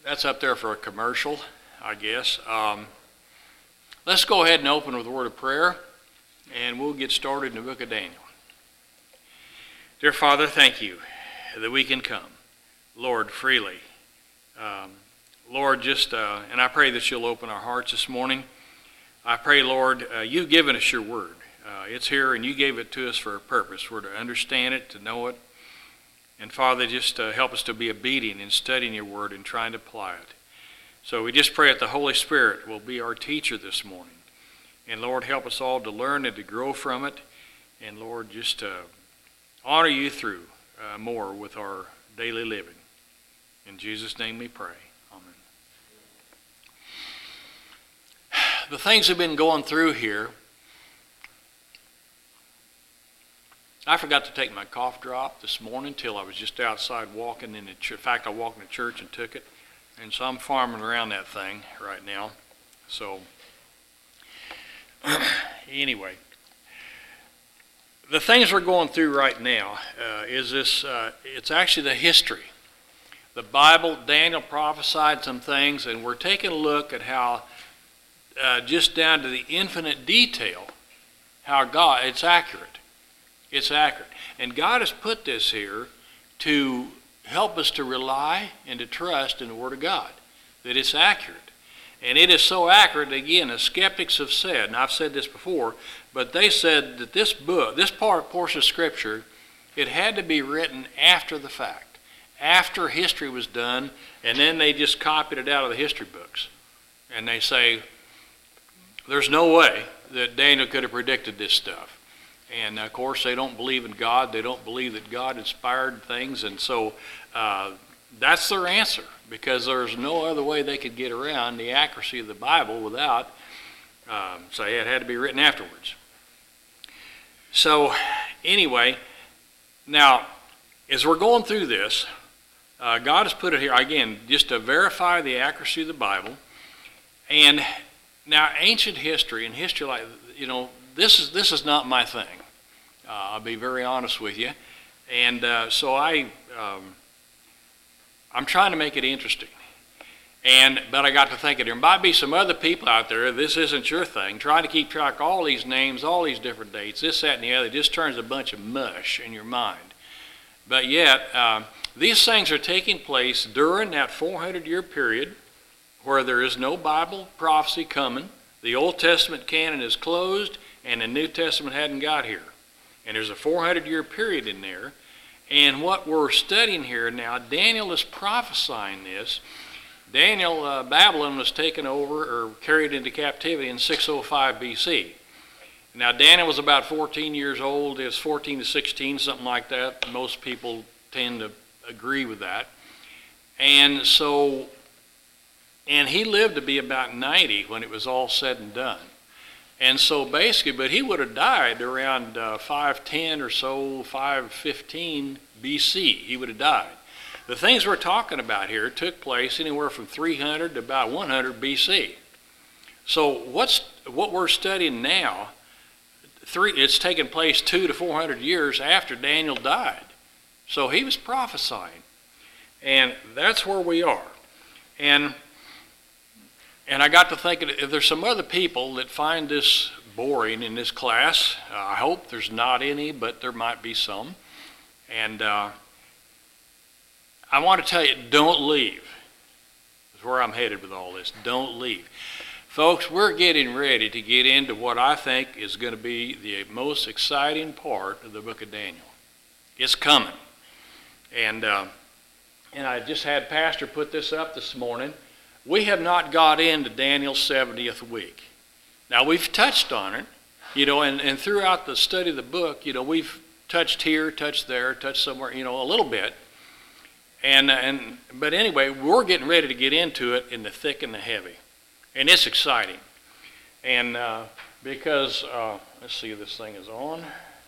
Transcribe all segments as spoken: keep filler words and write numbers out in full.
That's up there for a commercial, I guess. Um, let's go ahead and open with a word of prayer, and we'll get started in the book of Daniel. Dear Father, thank you that we can come, Lord, freely. Um, Lord, just, uh, and I pray that you'll open our hearts this morning. I pray, Lord, uh, you've given us your word. Uh, it's here, and you gave it to us for a purpose. We're to understand it, to know it. And Father, just uh, help us to be obedient in studying your word and trying to apply it. So we just pray that the Holy Spirit will be our teacher this morning. And Lord, help us all to learn and to grow from it. And Lord, just uh, honor you through uh, more with our daily living. In Jesus' name we pray. Amen. The things we've been going through here, I forgot to take my cough drop this morning till I was just outside walking in the church. In fact, I walked in the church and took it. And so I'm farming around that thing right now. So anyway, the things we're going through right now uh, is this, uh, it's actually the history. The Bible, Daniel prophesied some things, and we're taking a look at how, uh, just down to the infinite detail, how God, it's accurate. It's accurate. And God has put this here to help us to rely and to trust in the Word of God, that it's accurate. And it is so accurate, again, as skeptics have said, and I've said this before, but they said that this book, this part, portion of Scripture, it had to be written after the fact, after history was done, and then they just copied it out of the history books. And they say, there's no way that Daniel could have predicted this stuff. And of course, they don't believe in God. They don't believe that God inspired things. And so uh, that's their answer, because there's no other way they could get around the accuracy of the Bible without um, say it had to be written afterwards. So anyway, now as we're going through this, uh, God has put it here, again, just to verify the accuracy of the Bible. And now ancient history and history, like, you know, This is this is not my thing. Uh, I'll be very honest with you, and uh, so I um, I'm trying to make it interesting. And but I got to thinking there might be some other people out there. This isn't your thing. Trying to keep track of all these names, all these different dates, this, that, and the other, just turns a bunch of mush in your mind. But yet uh, these things are taking place during that four hundred year period where there is no Bible prophecy coming. The Old Testament canon is closed, and the New Testament hadn't got here. And there's a four hundred year period in there. And what we're studying here now, Daniel is prophesying this. Daniel, uh, Babylon was taken over or carried into captivity in six oh five B C. Now Daniel was about fourteen years old. It was fourteen to sixteen, something like that. Most people tend to agree with that. And so, and he lived to be about ninety when it was all said and done. And so basically, but he would have died around uh, five ten or so, five fifteen B C. He would have died. The things we're talking about here took place anywhere from three hundred to about one hundred B C. So what's what we're studying now, three, it's taken place two to four hundred years after Daniel died. So he was prophesying. And that's where we are. And And I got to thinking, if there's some other people that find this boring in this class, uh, I hope there's not any, but there might be some. And uh, I want to tell you, don't leave. That's where I'm headed with all this. Don't leave. Folks, we're getting ready to get into what I think is going to be the most exciting part of the book of Daniel. It's coming. And, uh, and I just had Pastor put this up this morning. We have not got into Daniel's seventieth week. Now, we've touched on it, you know, and, and throughout the study of the book, you know, we've touched here, touched there, touched somewhere, you know, a little bit. And, and but anyway, we're getting ready to get into it in the thick and the heavy. And it's exciting. And uh, because, uh, let's see if this thing is on.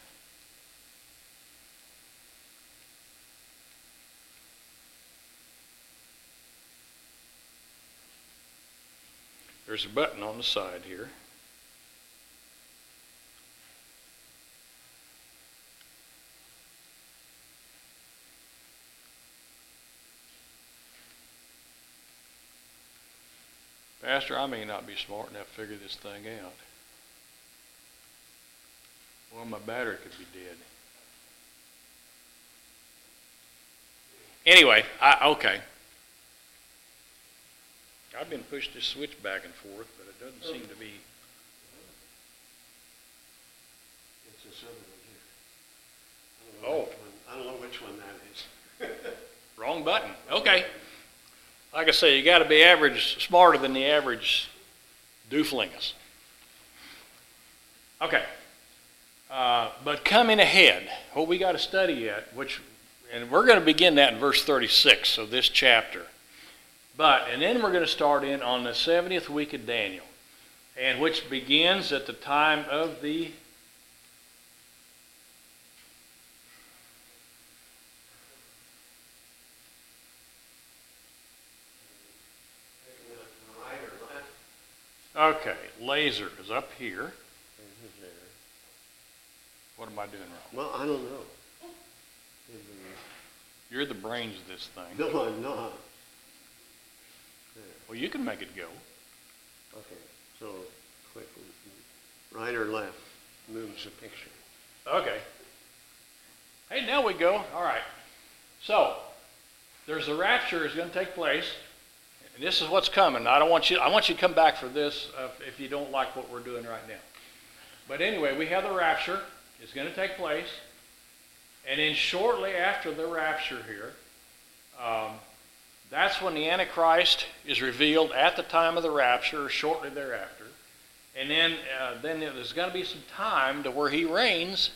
There's a button on the side here. Pastor, I may not be smart enough to figure this thing out. Well, my battery could be dead. Anyway, I, okay. I've been pushed this switch back and forth, but it doesn't seem to be. It's this other one here. Oh. I don't know which one that is. Wrong button. Okay. Like I say, you got to be average, smarter than the average dooflingus. Okay. Uh, but coming ahead, what we got to study yet, which, and we're going to begin that in verse thirty-six of this chapter. But, and then we're going to start in on the seventieth week of Daniel, and which begins at the time of the Okay, laser is up here. What am I doing wrong? Well, I don't know. You're the brains of this thing. No, I'm not. There. Well, you can make it go. Okay, so click right or left moves the picture. Okay. Hey, now we go. All right. So, there's the rapture is going to take place. And this is what's coming. I don't want you. I want you to come back for this uh, if you don't like what we're doing right now. But anyway, we have the rapture. It's going to take place, and then shortly after the rapture here, um, that's when the Antichrist is revealed at the time of the rapture, or shortly thereafter. And then, uh, then there's going to be some time to where he reigns,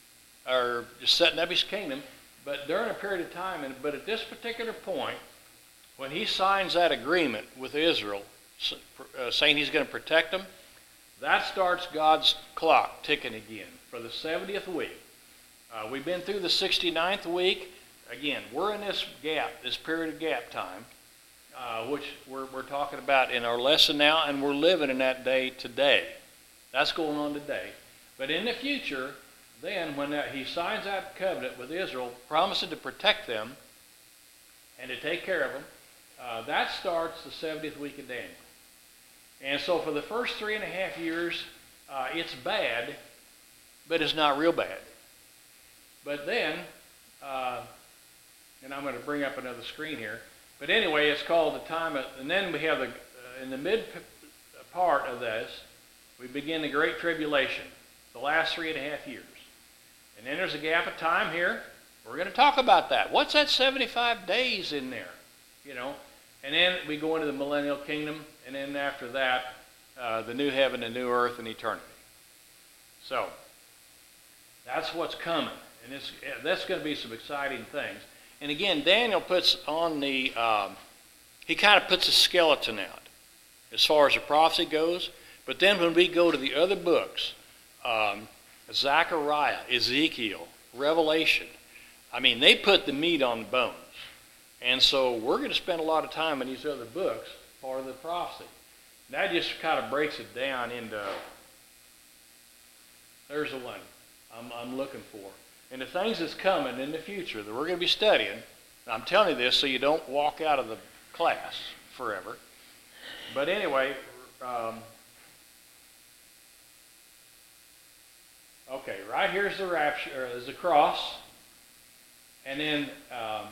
or just setting up his kingdom. But during a period of time, and but at this particular point, when he signs that agreement with Israel, uh, saying he's going to protect them, that starts God's clock ticking again for the seventieth week. Uh, we've been through the sixty-ninth week. Again, we're in this gap, this period of gap time, uh, which we're, we're talking about in our lesson now, and we're living in that day today. That's going on today. But in the future, then when that, he signs that covenant with Israel, promising to protect them and to take care of them, uh, that starts the seventieth week of Daniel. And so for the first three and a half years, uh, it's bad, but it's not real bad. But then, uh, and I'm going to bring up another screen here, but anyway, it's called the time of, and then we have the, uh, in the mid part of this, we begin the Great Tribulation, the last three and a half years. And then there's a gap of time here. We're going to talk about that. What's that seventy-five days in there? You know, and then we go into the millennial kingdom, and then after that, uh, the new heaven, the new earth, and eternity. So, that's what's coming. And it's, that's going to be some exciting things. And again, Daniel puts on the, um, he kind of puts a skeleton out as far as the prophecy goes. But then when we go to the other books, um, Zechariah, Ezekiel, Revelation, I mean, they put the meat on the bones. And so we're going to spend a lot of time in these other books, part of the prophecy. And that just kind of breaks it down into, there's the one I'm, I'm looking for. And the things that's coming in the future that we're going to be studying, I'm telling you this so you don't walk out of the class forever. But anyway, um, okay, right here's the rapture, or is the cross. And then, um,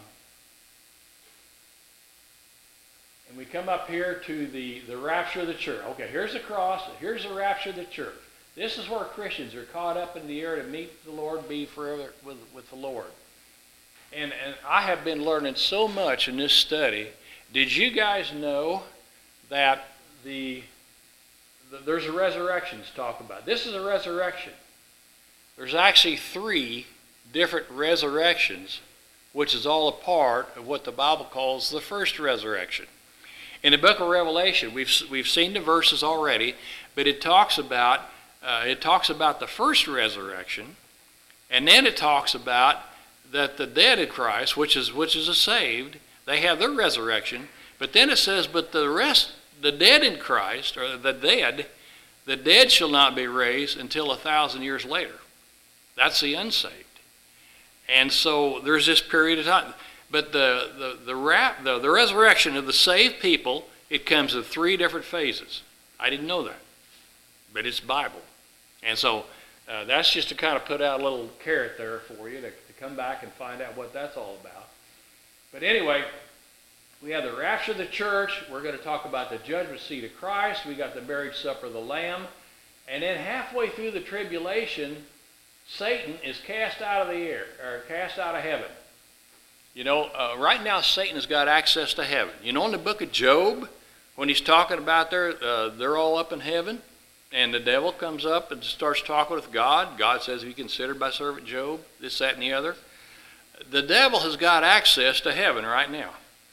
and we come up here to the, the rapture of the church. Okay, here's the cross, here's the rapture of the church. This is where Christians are caught up in the air to meet the Lord, be forever with, with the Lord. And, and I have been learning so much in this study. Did you guys know that the, the there's a resurrection to talk about? This is a resurrection. There's actually three different resurrections, which is all a part of what the Bible calls the first resurrection. In the book of Revelation, we've we've seen the verses already, but it talks about uh, it talks about the first resurrection, and then it talks about that the dead in Christ, which is which is a saved, they have their resurrection. But then it says, but the rest, the dead in Christ, or the dead, the dead shall not be raised until a thousand years later. That's the unsaved. And so there's this period of time. But the the the, rap, the the resurrection of the saved people it comes in three different phases. I didn't know that, but it's Bible. And so uh, that's just to kind of put out a little carrot there for you to, to come back and find out what that's all about. But anyway, we have the rapture of the church. We're going to talk about the judgment seat of Christ. We got the marriage supper of the Lamb. And then halfway through the tribulation, Satan is cast out of the air, or cast out of heaven. You know, uh, right now Satan has got access to heaven. You know, in the book of Job, when he's talking about there, uh, they're all up in heaven, and the devil comes up and starts talking with God. God says, "Have you considered my servant Job?" This, that, and the other. The devil has got access to heaven right now.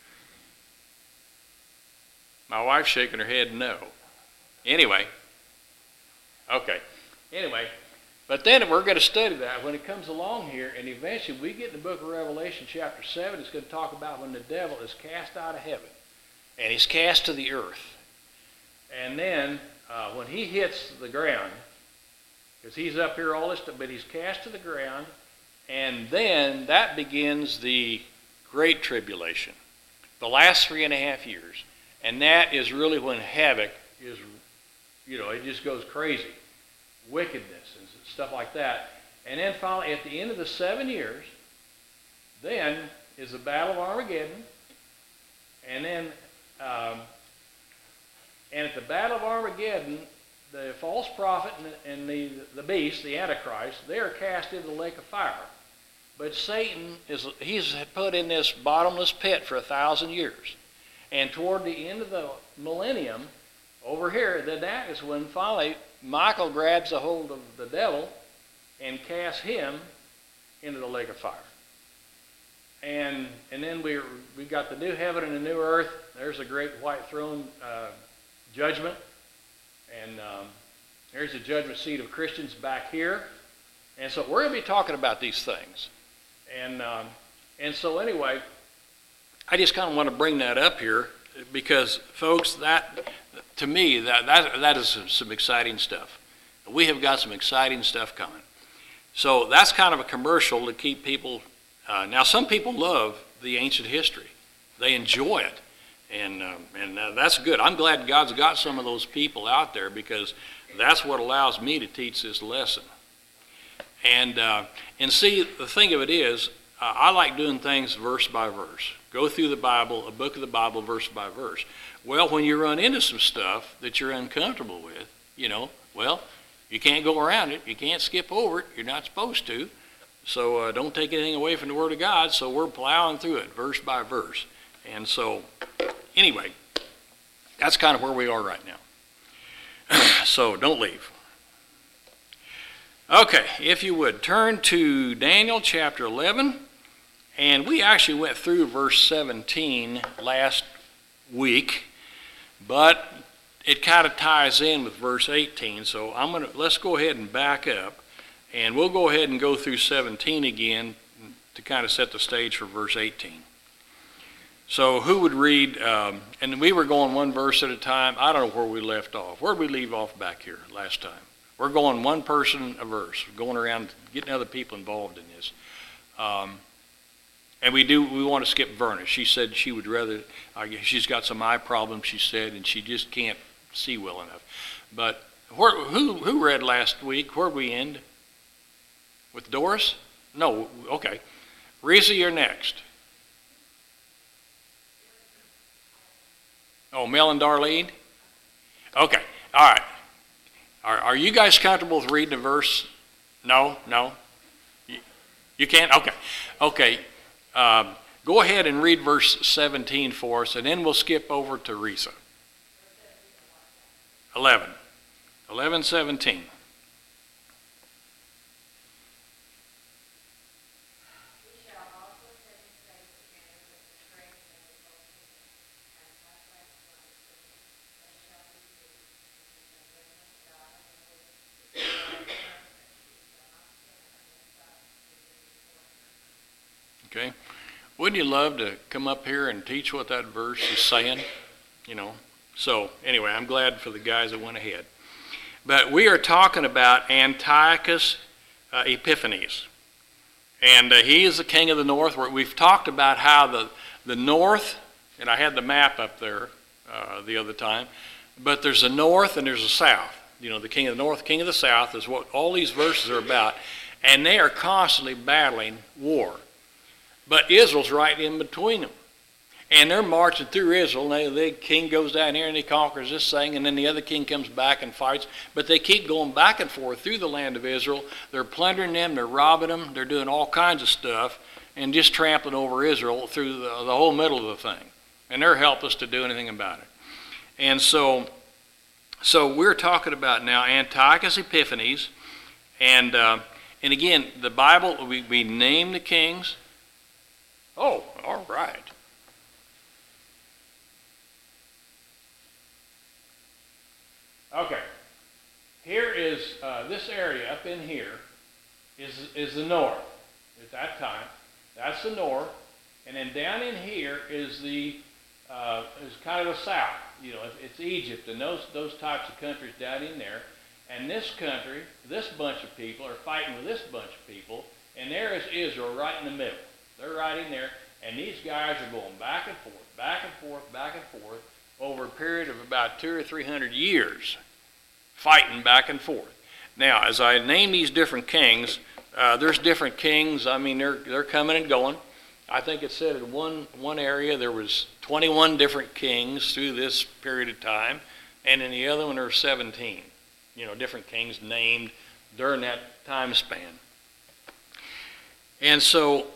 My wife's shaking her head no. Anyway, okay. Anyway, but then we're going to study that when it comes along here, and eventually we get in the book of Revelation chapter seven. It's going to talk about when the devil is cast out of heaven, and he's cast to the earth. And then uh, when he hits the ground, because he's up here all this time, but he's cast to the ground, and then that begins the Great Tribulation, the last three and a half years. And that is really when havoc is, you know, it just goes crazy. Wickedness and stuff like that. And then finally, at the end of the seven years, then is the Battle of Armageddon. And then, um, and at the Battle of Armageddon, the false prophet and, and the, the beast, the Antichrist, they are cast into the lake of fire. But Satan, is he's put in this bottomless pit for a thousand years. And toward the end of the millennium, over here, then that is when finally Michael grabs a hold of the devil and casts him into the lake of fire. And and then we we got the new heaven and the new earth. There's a great white throne uh, judgment. And um, there's the judgment seat of Christians back here. And so we're going to be talking about these things. And um, and so anyway, I just kind of want to bring that up here because, folks, that to me that that that is some, some exciting stuff. We have got some exciting stuff coming. So that's kind of a commercial to keep people. Uh, now, some people love the ancient history; they enjoy it, and um, and uh, that's good. I'm glad God's got some of those people out there because that's what allows me to teach this lesson. And uh, and see, the thing of it is, uh, I like doing things verse by verse. Go through the Bible, a book of the Bible, verse by verse. Well, when you run into some stuff that you're uncomfortable with, you know, well, you can't go around it. You can't skip over it. You're not supposed to. So uh, don't take anything away from the Word of God. So we're plowing through it verse by verse. And so, anyway, that's kind of where we are right now. So don't leave. Okay, if you would, turn to Daniel chapter eleven. And we actually went through verse seventeen last week, but it kind of ties in with verse eighteen. So I'm gonna let's go ahead and back up, and we'll go ahead and go through seventeen again to kind of set the stage for verse eighteen. So who would read? Um, and we were going one verse at a time. I don't know where we left off. Where did we leave off back here last time? We're going one person a verse, going around getting other people involved in this. Um, and we do. We want to skip Verna. She said she would rather. Uh, she's got some eye problems, she said, and she just can't see well enough. But where, who who read last week? Where'd we end? With Doris? No. Okay. Risa, you're next. Oh, Mel and Darlene? Okay. All right. Are, are you guys comfortable with reading a verse? No? No? You, you can't? Okay. Okay. Um, go ahead and read verse seventeen for us, and then we'll skip over to Risa. eleven. eleven, seventeen. Okay. Wouldn't you love to come up here and teach what that verse is saying? You know. So anyway, I'm glad for the guys that went ahead. But we are talking about Antiochus uh, Epiphanes. And uh, he is the king of the north. Where we've talked about how the, the north, and I had the map up there. uh, the other time. But there's a north and there's a south. You know, the king of the north, king of the south is what all these verses are about. And they are constantly battling war. But Israel's right in between them. And they're marching through Israel. And they, the king goes down here and he conquers this thing. And then the other king comes back and fights. But they keep going back and forth through the land of Israel. They're plundering them. They're robbing them. They're doing all kinds of stuff. And just trampling over Israel through the, the whole middle of the thing. And they're helpless to do anything about it. And so, so we're talking about now Antiochus Epiphanes. And, uh, and again, the Bible, we, we name the kings. Oh, all right. Okay. Here is, uh, this area up in here is, is the north at that time. That's the north. And then down in here is the, uh, is kind of the south. You know, it's Egypt and those, those types of countries down in there. And this country, this bunch of people are fighting with this bunch of people. And there is Israel right in the middle. They're right in there, and these guys are going back and forth, back and forth, back and forth over a period of about two or three hundred years, fighting back and forth. Now, as I name these different kings, uh, there's different kings. I mean, they're they're coming and going. I think it said in one one area there was twenty-one different kings through this period of time, and in the other one there were seventeen. You know, different kings named during that time span. And so,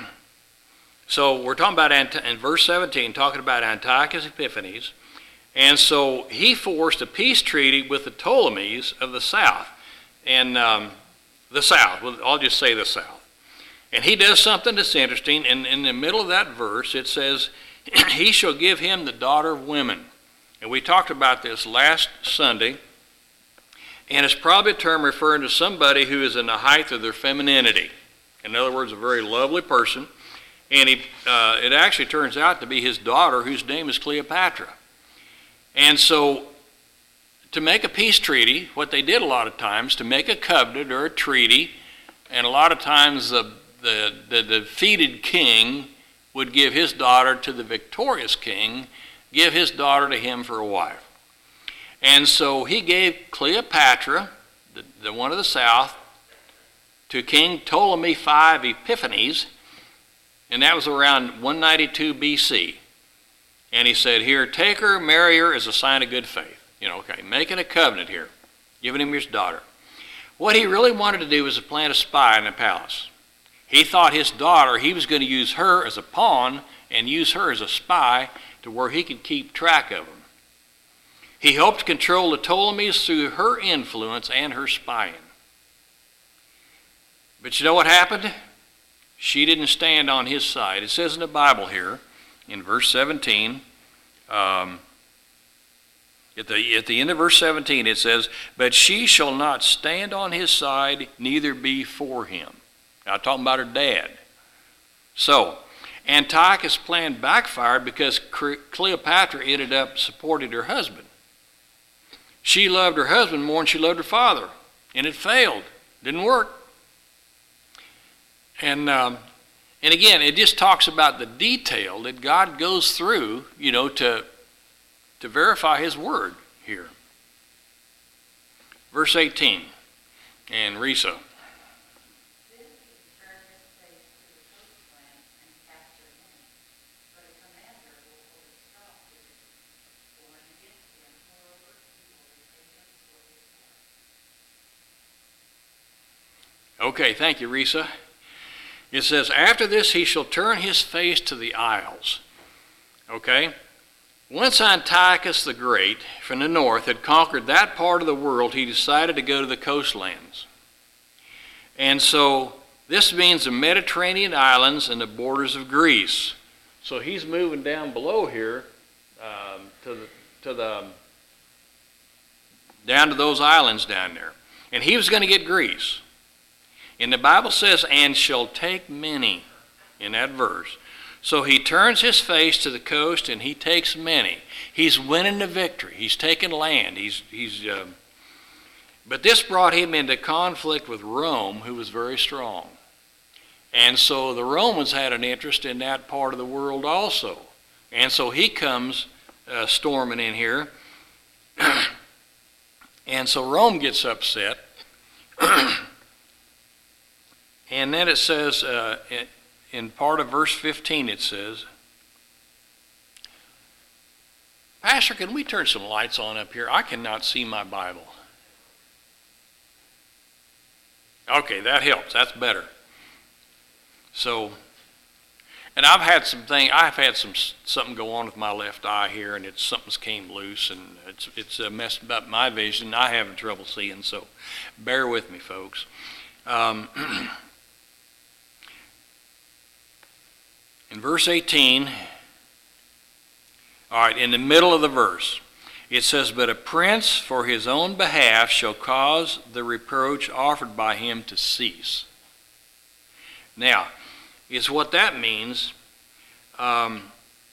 so we're talking about, in verse seventeen, talking about Antiochus Epiphanes. And so he forced a peace treaty with the Ptolemies of the south. And um, the south, well, I'll just say the south. And he does something that's interesting. And in the middle of that verse, it says, he shall give him the daughter of women. And we talked about this last Sunday. And it's probably a term referring to somebody who is in the height of their femininity. In other words, a very lovely person. And he, uh, it actually turns out to be his daughter, whose name is Cleopatra. And so, to make a peace treaty, what they did a lot of times, to make a covenant or a treaty, and a lot of times the, the, the defeated king would give his daughter to the victorious king, give his daughter to him for a wife. And so he gave Cleopatra, the, the one of the south, to King Ptolemy the Fifth Epiphanes, and that was around one ninety-two B C. And he said, here, take her, marry her as a sign of good faith. You know, okay, making a covenant here, giving him his daughter. What he really wanted to do was to plant a spy in the palace. He thought his daughter, he was going to use her as a pawn and use her as a spy to where he could keep track of them. He hoped to control the Ptolemies through her influence and her spying. But you know what happened? She didn't stand on his side. It says in the Bible here, in verse seventeen, um, at the, at the end of verse seventeen, it says, but she shall not stand on his side, neither be for him. Now, talking about her dad. So, Antiochus' plan backfired because Cleopatra ended up supporting her husband. She loved her husband more than she loved her father, and it failed. Didn't work. And um, and again, it just talks about the detail that God goes through, you know, to to verify His word here. Verse eighteen, and Risa. Okay, thank you, Risa. It says, after this he shall turn his face to the isles. Okay? Once Antiochus the Great from the north had conquered that part of the world, he decided to go to the coastlands. And so this means the Mediterranean islands and the borders of Greece. So he's moving down below here um, to the, to the, um, down to those islands down there. And he was going to get Greece. And the Bible says, and shall take many, in that verse. So he turns his face to the coast and he takes many. He's winning the victory. He's taking land. He's, he's, um, but this brought him into conflict with Rome, who was very strong. And so the Romans had an interest in that part of the world also. And so he comes uh, storming in here. And so Rome gets upset. And then it says, uh, in, in part of verse fifteen, it says, Pastor, can we turn some lights on up here? I cannot see my Bible. Okay, that helps. That's better. So, and I've had some thing. I've had some something go on with my left eye here, and it's something's came loose, and it's it's uh, messed up my vision. I having trouble seeing, so bear with me, folks. Um, in verse eighteen, all right, in the middle of the verse, it says, "But a prince for his own behalf shall cause the reproach offered by him to cease." Now, is what that means. Um,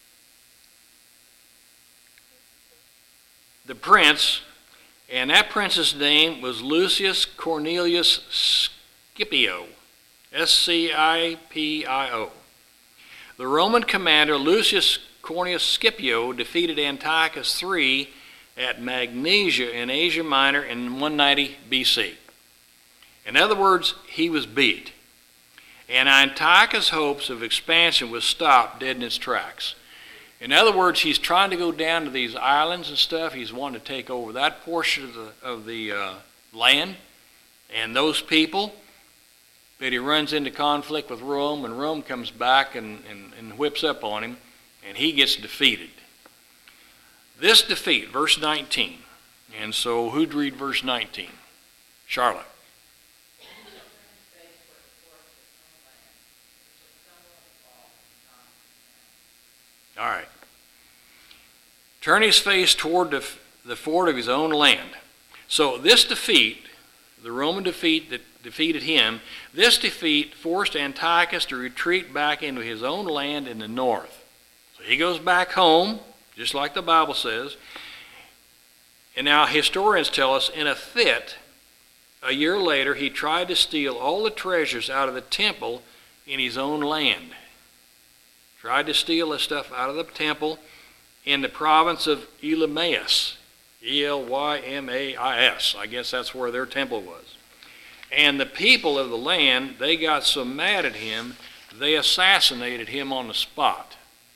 the prince, and that prince's name was Lucius Cornelius Scipio, S C I P I O. The Roman commander Lucius Cornelius Scipio defeated Antiochus the third at Magnesia in Asia Minor in one ninety B C. In other words, he was beat. And Antiochus' hopes of expansion was stopped dead in its tracks. In other words, he's trying to go down to these islands and stuff. He's wanting to take over that portion of the, of the uh, land and those people. But he runs into conflict with Rome, and Rome comes back and, and, and whips up on him, and he gets defeated. This defeat, verse nineteen. And so who'd read verse nineteen? Charlotte. All right. Turn his face toward the, the fort of his own land. So this defeat, the Roman defeat that defeated him, this defeat forced Antiochus to retreat back into his own land in the north. So he goes back home, just like the Bible says. And now historians tell us, in a fit, a year later, he tried to steal all the treasures out of the temple in his own land. Tried to steal the stuff out of the temple in the province of Elymaeus, E L Y M A I S. I guess that's where their temple was. And the people of the land, they got so mad at him, they assassinated him on the spot.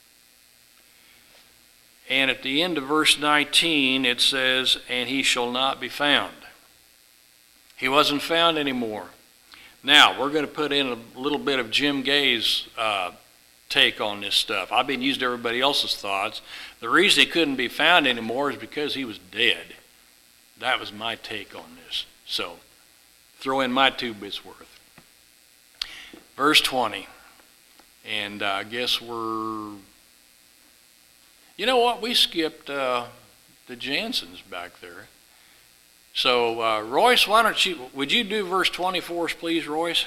And at the end of verse nineteen, it says, "And he shall not be found." He wasn't found anymore. Now, we're going to put in a little bit of Jim Gay's uh, take on this stuff. I've been using everybody else's thoughts. The reason he couldn't be found anymore is because he was dead. That was my take on this. So, throw in my two bits worth. Verse twenty. And uh, I guess we're... You know what? We skipped uh, the Jansons back there. So, uh, Royce, why don't you... Would you do verse twenty for us, please, Royce?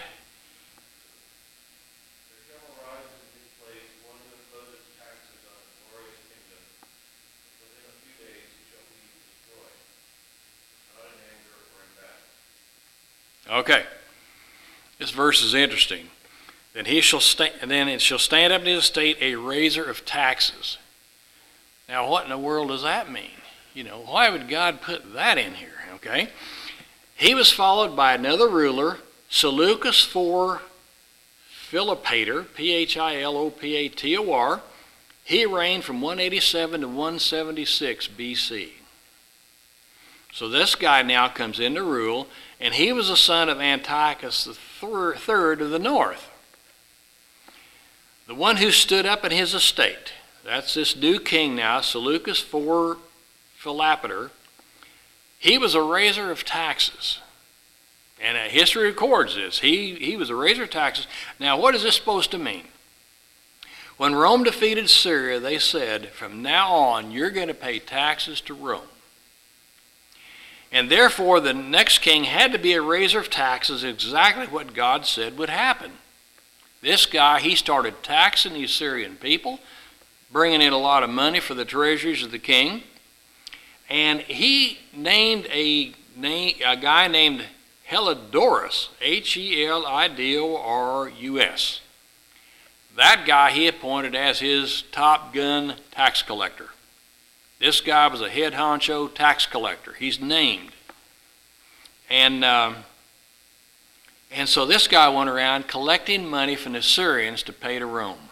Okay, this verse is interesting. Then he shall sta- and then it shall stand up in his estate a raiser of taxes. Now, what in the world does that mean? You know, why would God put that in here? Okay, he was followed by another ruler, Seleucus the fourth Philopator, P H I L O P A T O R. He reigned from one eighty-seven to one seventy-six B C. So this guy now comes into rule, and he was a son of Antiochus the third of the north. The one who stood up in his estate. That's this new king now, Seleucus the fourth Philopator. He was a raiser of taxes. And history records this. He, he was a raiser of taxes. Now, what is this supposed to mean? When Rome defeated Syria, they said, from now on, you're going to pay taxes to Rome. And therefore, the next king had to be a raiser of taxes, exactly what God said would happen. This guy, he started taxing the Assyrian people, bringing in a lot of money for the treasuries of the king. And he named a, name, a guy named Helidorus, H E L I D O R U S. That guy he appointed as his top gun tax collector. This guy was a head honcho tax collector. He's named. And, um, and so this guy went around collecting money from the Syrians to pay to Rome.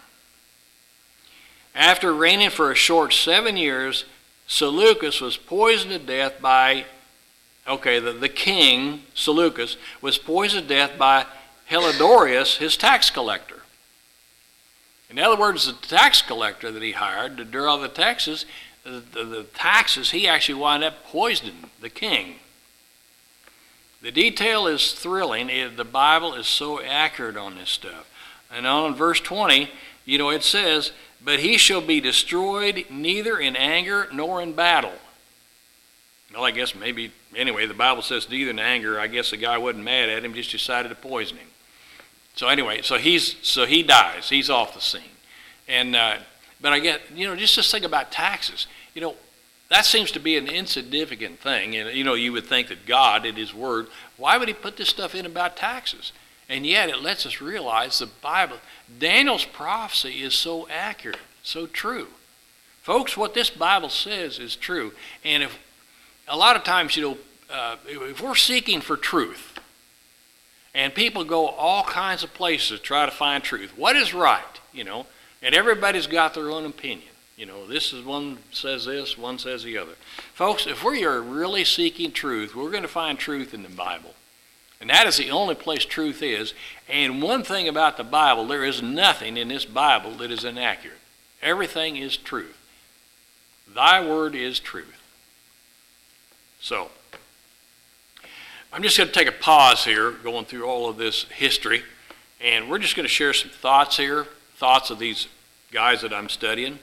After reigning for a short seven years, Seleucus was poisoned to death by, okay, the, the king, Seleucus, was poisoned to death by Helidorius, his tax collector. In other words, the tax collector that he hired to draw the taxes, the, the, the taxes, he actually wound up poisoning the king. The detail is thrilling. It, the Bible is so accurate on this stuff. And on in verse twenty, you know, it says, "But he shall be destroyed neither in anger nor in battle." Well, I guess maybe, anyway, the Bible says neither in anger. I guess the guy wasn't mad at him, just decided to poison him. So anyway, so he's so he dies. He's off the scene. And uh, but I get, you know, just just think about taxes. You know, that seems to be an insignificant thing. And you know, you would think that God, in His Word, why would He put this stuff in about taxes? And yet, it lets us realize the Bible, Daniel's prophecy is so accurate, so true. Folks, what this Bible says is true. And if a lot of times, you know, uh, if we're seeking for truth, and people go all kinds of places to try to find truth, what is right, you know, and everybody's got their own opinion. You know, this is one says this, one says the other. Folks, if we are really seeking truth, we're going to find truth in the Bible. And that is the only place truth is. And one thing about the Bible, there is nothing in this Bible that is inaccurate. Everything is truth. Thy word is truth. So, I'm just going to take a pause here, going through all of this history, and we're just going to share some thoughts here, thoughts of these guys that I'm studying.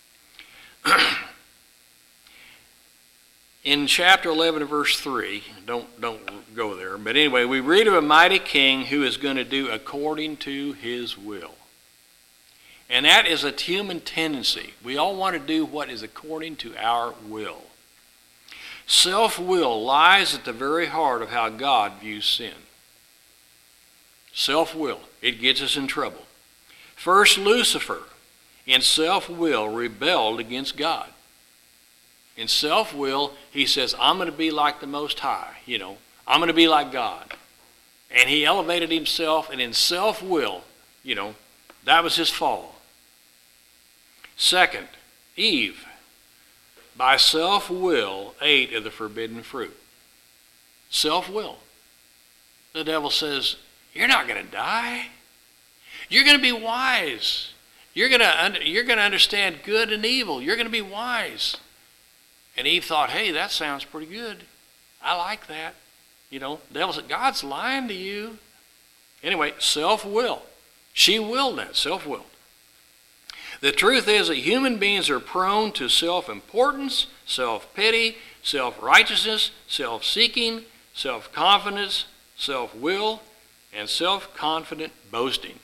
In chapter eleven, verse three, don't, don't go there, but anyway, we read of a mighty king who is going to do according to his will. And that is a human tendency. We all want to do what is according to our will. Self-will lies at the very heart of how God views sin. Self-will, it gets us in trouble. First, Lucifer, in self-will, rebelled against God. In self-will, he says, I'm going to be like the Most High, you know. I'm going to be like God. And he elevated himself, and in self-will, you know, that was his fall. Second, Eve, by self-will, ate of the forbidden fruit. Self-will. The devil says, you're not going to die. You're going to be wise. You're going to, you're going to understand good and evil. You're going to be wise. And Eve thought, hey, that sounds pretty good. I like that. You know, the devil said, God's lying to you. Anyway, self-will. She willed that, self-will. The truth is that human beings are prone to self-importance, self-pity, self-righteousness, self-seeking, self-confidence, self-will, and self-confident boasting.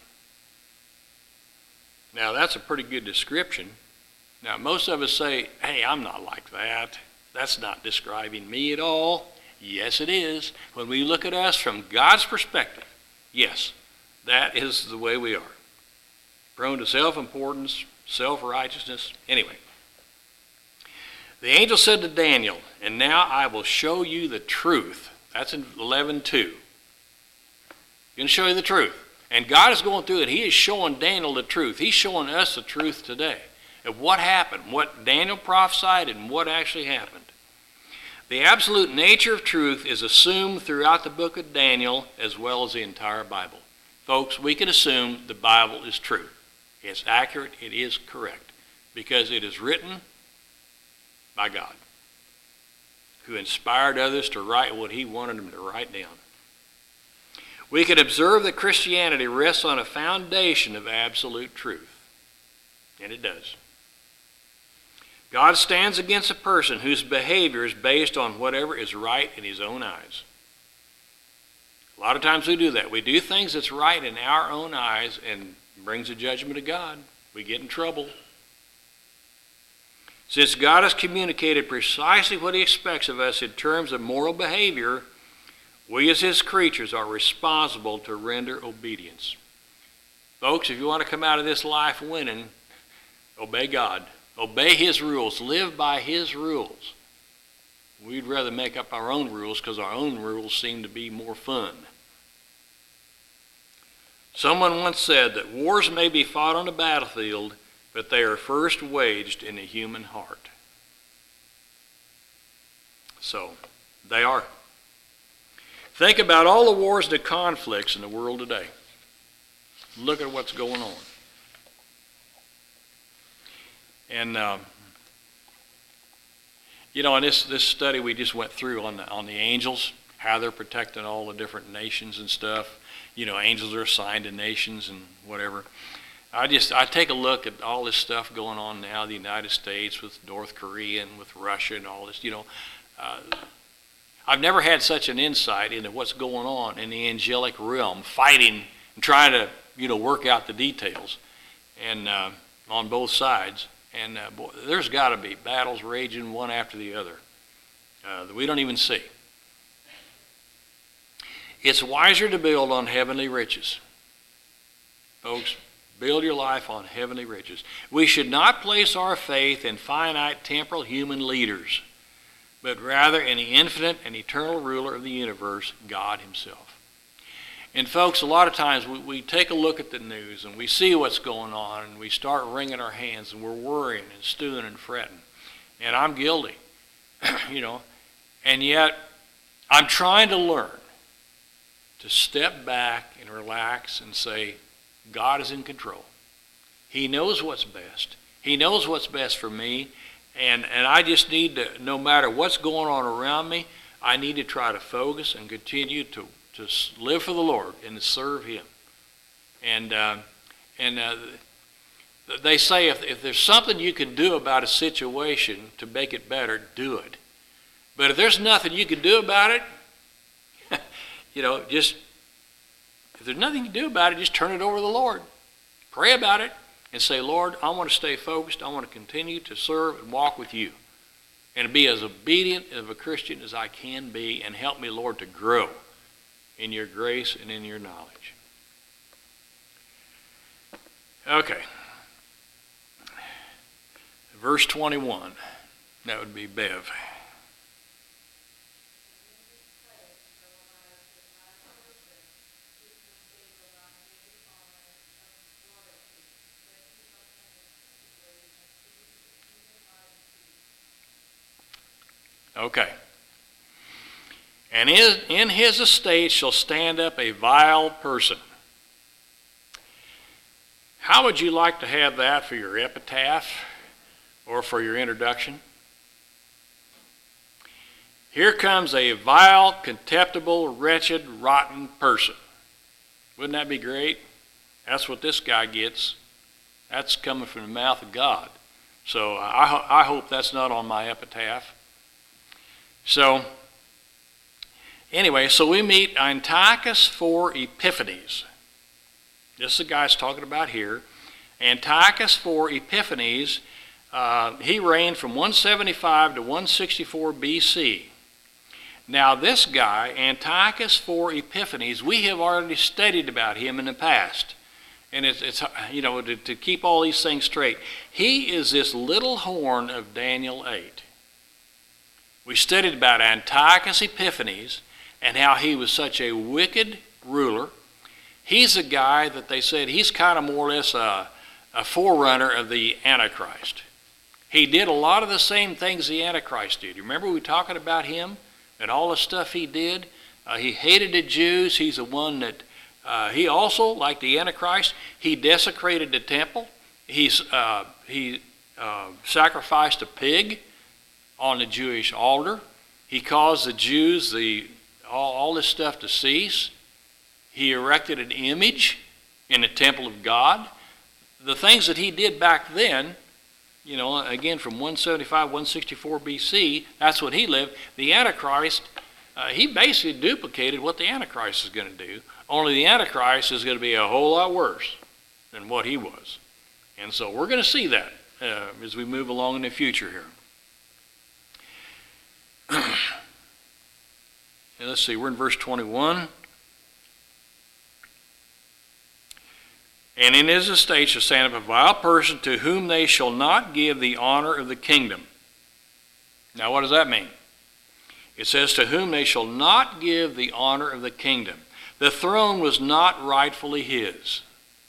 Now, that's a pretty good description. Now, most of us say, hey, I'm not like that. That's not describing me at all. Yes, it is. When we look at us from God's perspective, yes, that is the way we are. Prone to self-importance, self-righteousness. Anyway, the angel said to Daniel, and now I will show you the truth. That's in eleven two. I'm going to show you the truth. And God is going through it. He is showing Daniel the truth. He's showing us the truth today of what happened, what Daniel prophesied, and what actually happened. The absolute nature of truth is assumed throughout the book of Daniel as well as the entire Bible. Folks, we can assume the Bible is true. It's accurate. It is correct because it is written by God, who inspired others to write what he wanted them to write down. We can observe that Christianity rests on a foundation of absolute truth, and it does. God stands against a person whose behavior is based on whatever is right in his own eyes. A lot of times we do that. We do things that's right in our own eyes and brings a judgment of God. We get in trouble. Since God has communicated precisely what he expects of us in terms of moral behavior, we as his creatures are responsible to render obedience. Folks, if you want to come out of this life winning, obey God. Obey his rules. Live by his rules. We'd rather make up our own rules because our own rules seem to be more fun. Someone once said that wars may be fought on the battlefield, but they are first waged in the human heart. So, they are. Think about all the wars and the conflicts in the world today. Look at what's going on. And, um, you know, in this, this study we just went through on the, on the angels, how they're protecting all the different nations and stuff. You know, angels are assigned to nations and whatever. I just, I take a look at all this stuff going on now, the United States with North Korea and with Russia and all this, you know. Uh, I've never had such an insight into what's going on in the angelic realm, fighting and trying to, you know, work out the details, and uh, on both sides. And uh, boy, there's got to be battles raging one after the other uh, that we don't even see. It's wiser to build on heavenly riches. Folks, build your life on heavenly riches. We should not place our faith in finite temporal human leaders, but rather in the infinite and eternal ruler of the universe, God himself. And folks, a lot of times we, we take a look at the news and we see what's going on and we start wringing our hands and we're worrying and stewing and fretting. And I'm guilty, you know. And yet, I'm trying to learn to step back and relax and say, God is in control. He knows what's best. He knows what's best for me. And, and I just need to, no matter what's going on around me, I need to try to focus and continue to, to live for the Lord and to serve him. And, uh, and uh, they say if, if there's something you can do about a situation to make it better, do it. But if there's nothing you can do about it, you know, just, if there's nothing you can do about it, just turn it over to the Lord. Pray about it and say, Lord, I want to stay focused. I want to continue to serve and walk with you and be as obedient of a Christian as I can be, and help me, Lord, to grow in your grace and in your knowledge. Okay. Verse twenty-one. That would be Bev. Okay. And in his estate shall stand up a vile person. How would you like to have that for your epitaph or for your introduction? Here comes a vile, contemptible, wretched, rotten person. Wouldn't that be great? That's what this guy gets. That's coming from the mouth of God. So I, ho- I hope that's not on my epitaph. So, anyway, so we meet Antiochus four Epiphanes. This is the guy it's talking about here. Antiochus four Epiphanes, uh, he reigned from one seventy-five to one sixty-four B C. Now this guy, Antiochus four Epiphanes, we have already studied about him in the past. And it's, it's you know, to, to keep all these things straight. He is this little horn of Daniel eight. We studied about Antiochus Epiphanes and how he was such a wicked ruler. He's a guy that they said he's kind of more or less a, a forerunner of the Antichrist. He did a lot of the same things the Antichrist did. You remember we were talking about him and all the stuff he did? Uh, he hated the Jews. He's the one that, uh, he also, like the Antichrist, he desecrated the temple. He's, uh, he uh, sacrificed a pig on the Jewish altar. He caused the Jews the all, all this stuff to cease. He erected an image in the temple of God. The things that he did back then, you know, again from one seventy-five, one sixty-four B C, that's what he lived. The Antichrist, uh, he basically duplicated what the Antichrist is going to do, only the Antichrist is going to be a whole lot worse than what he was. And so we're going to see that uh, as we move along in the future here. And let's see, we're in verse twenty-one. And in his estate shall stand up a vile person to whom they shall not give the honor of the kingdom. Now what does that mean? It says, to whom they shall not give the honor of the kingdom. The throne was not rightfully his.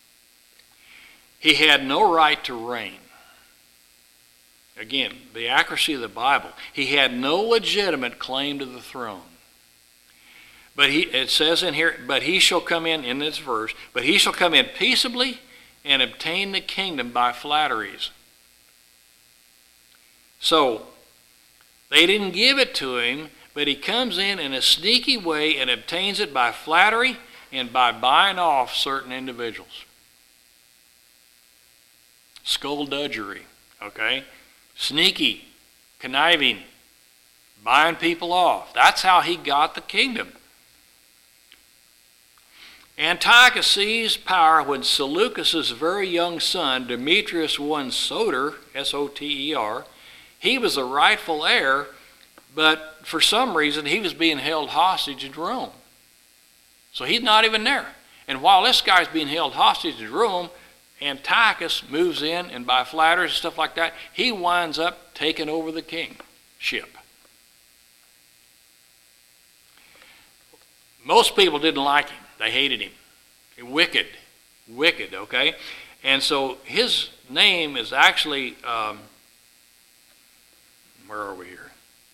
He had no right to reign. Again, the accuracy of the Bible. He had no legitimate claim to the throne. But he, it says in here, but he shall come in, in this verse, but he shall come in peaceably and obtain the kingdom by flatteries. So, they didn't give it to him, but he comes in in a sneaky way and obtains it by flattery and by buying off certain individuals. Skullduggery, okay? Sneaky, conniving, buying people off. That's how he got the kingdom. Antiochus seized power when Seleucus' very young son, Demetrius I Soter, S O T E R, he was the rightful heir, but for some reason he was being held hostage in Rome. So he's not even there. And while this guy's being held hostage in Rome, Antiochus moves in, and by flatteries and stuff like that, he winds up taking over the kingship. Most people didn't like him. They hated him. Wicked. Wicked, okay? And so his name is actually, um, where are we here?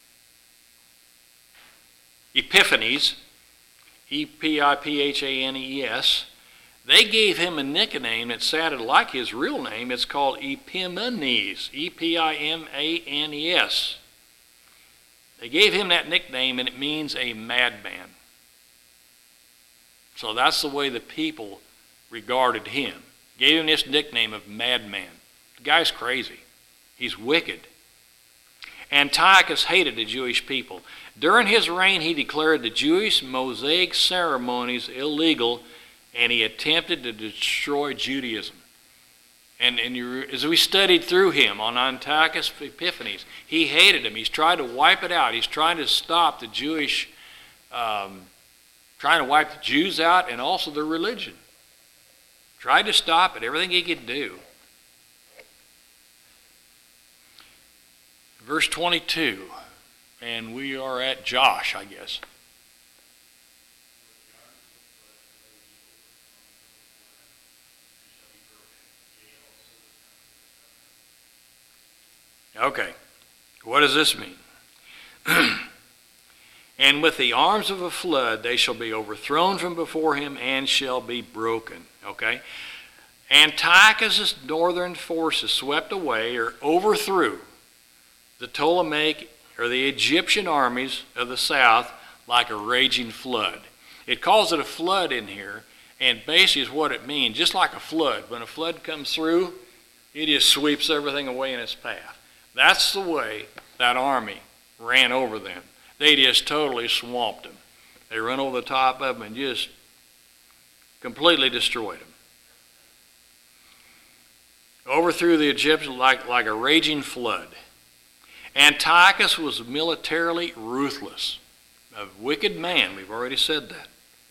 Epiphanes, E P I P H A N E S. They gave him a nickname that sounded like his real name. It's called Epimanes, E P I M A N E S. They gave him that nickname, and it means a madman. So that's the way the people regarded him. Gave him this nickname of madman. The guy's crazy. He's wicked. Antiochus hated the Jewish people. During his reign, he declared the Jewish Mosaic ceremonies illegal, and he attempted to destroy Judaism. And, and you, as we studied through him on Antiochus Epiphanes, he hated him. He's trying to wipe it out. He's trying to stop the Jewish, um, trying to wipe the Jews out and also their religion. Tried to stop it, everything he could do. Verse twenty-two, and we are at Josh, I guess. Okay, what does this mean? And with the arms of a flood they shall be overthrown from before him and shall be broken. Okay? Antiochus' northern forces swept away or overthrew the Ptolemaic or the Egyptian armies of the south like a raging flood. It calls it a flood in here, and basically is what it means, just like a flood. When a flood comes through, it just sweeps everything away in its path. That's the way that army ran over them. They just totally swamped them. They run over the top of them and just completely destroyed them. Overthrew the Egyptians like, like a raging flood. Antiochus was militarily ruthless. A wicked man, we've already said that.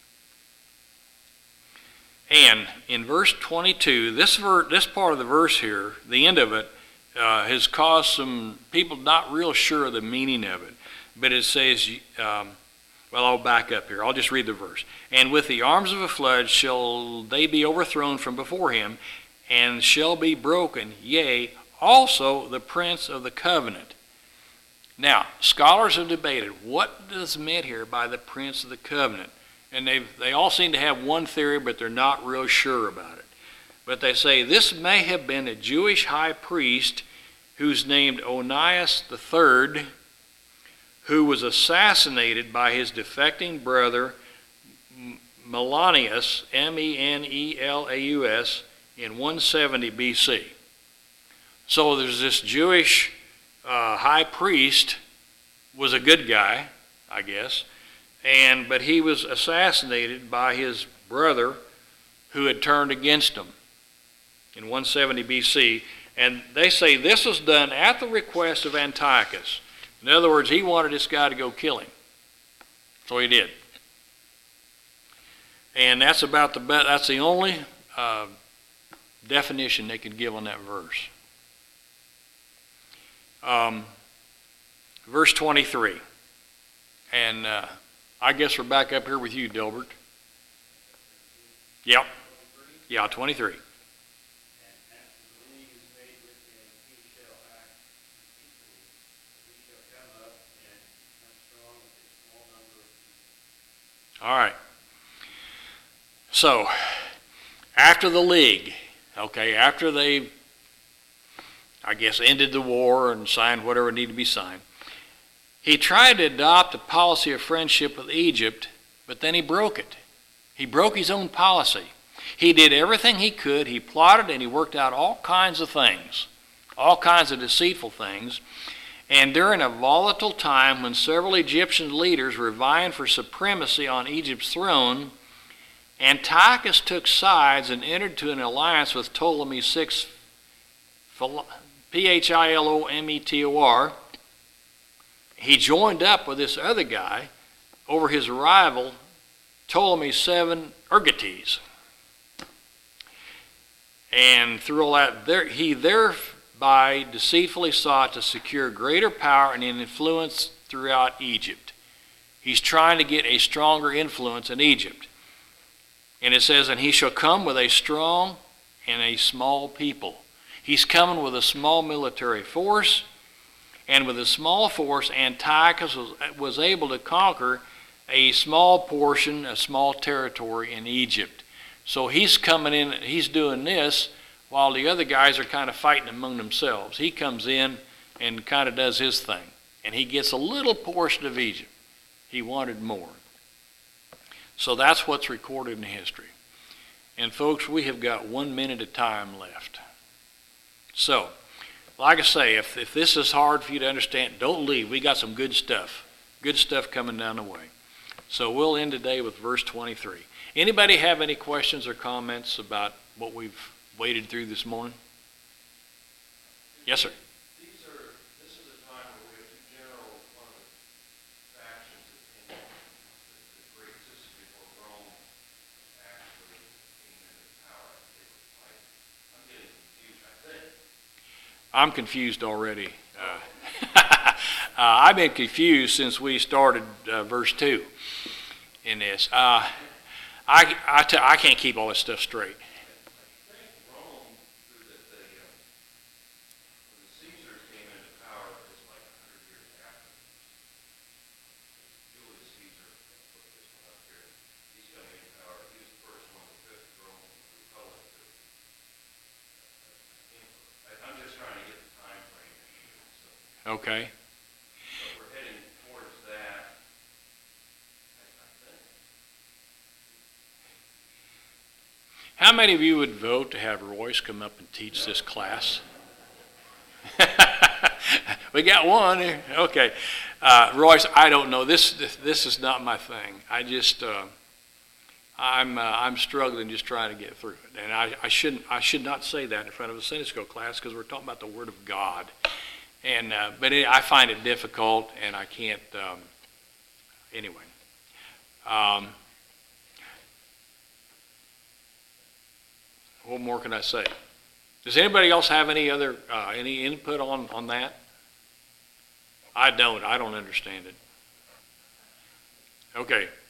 And in verse twenty-two, this, ver this part of the verse here, the end of it, uh, has caused some people not real sure of the meaning of it. But it says, um, well, I'll back up here. I'll just read the verse. And with the arms of a flood shall they be overthrown from before him, and shall be broken, yea, also the prince of the covenant. Now, scholars have debated what is meant here by the prince of the covenant. And they they all seem to have one theory, but they're not real sure about it. But they say this may have been a Jewish high priest who's named Onias the third, who was assassinated by his defecting brother Melanius, M E N E L A U S, in one seventy B C. So there's this Jewish uh, high priest, was a good guy, I guess, and but he was assassinated by his brother who had turned against him in one seventy B C. And they say this was done at the request of Antiochus. In other words, he wanted this guy to go kill him. So he did. And that's about the that's the only uh, definition they could give on that verse. Um, verse twenty-three. And uh, I guess we're back up here with you, Dilbert. Yep. Yeah, twenty-three. All right. So, after the League, okay, after they, I guess, ended the war and signed whatever needed to be signed, he tried to adopt a policy of friendship with Egypt, but then he broke it. He broke his own policy. He did everything he could. He plotted and he worked out all kinds of things, all kinds of deceitful things. And during a volatile time when several Egyptian leaders were vying for supremacy on Egypt's throne, Antiochus took sides and entered into an alliance with Ptolemy the sixth, P H I L O M E T O R. He joined up with this other guy over his rival, Ptolemy the seventh, Ergates. And through all that, there, he thereby deceitfully sought to secure greater power and influence throughout Egypt. He's trying to get a stronger influence in Egypt. And it says, and he shall come with a strong and a small people. He's coming with a small military force, and with a small force, Antiochus was, was able to conquer a small portion, a small territory in Egypt. So he's coming in, he's doing this while the other guys are kind of fighting among themselves. He comes in and kind of does his thing, and he gets a little portion of Egypt. He wanted more. So that's what's recorded in history. And folks, we have got one minute of time left. So, like I say, if, if this is hard for you to understand, don't leave. We got some good stuff. Good stuff coming down the way. So we'll end today with verse twenty-three. Anybody have any questions or comments about what we've waded through this morning? Yes, sir. These are, this is a time where we have two general one of the factions in the Greek system before Rome actually came into power. They were like, I'm getting confused, I think. I'm confused already. Uh, uh, I've been confused since we started uh, verse two in this. Uh, I, I, t- I can't keep all this stuff straight. I think Rome, through the, the, uh, when the Caesars came into power, it was like a hundred years after. Julius Caesar, I put this one up here. He's coming into power. He was the first one to fit Rome Republic. To, uh, I, I'm just trying to get the time frame here. So. Okay. But we're heading towards that. I, I think. How many of you would vote to have Royce come up and teach this class? We got one here. Okay. Uh, Royce, I don't know. This, this this is not my thing. I just, uh, I'm uh, I'm struggling just trying to get through it. And I, I shouldn't I should not say that in front of a Sunday school class because we're talking about the Word of God. And uh, but it, I find it difficult, and I can't. Um, anyway. Um, What more can I say? Does anybody else have any other, uh, any input on, on that? I don't. I don't understand it. Okay.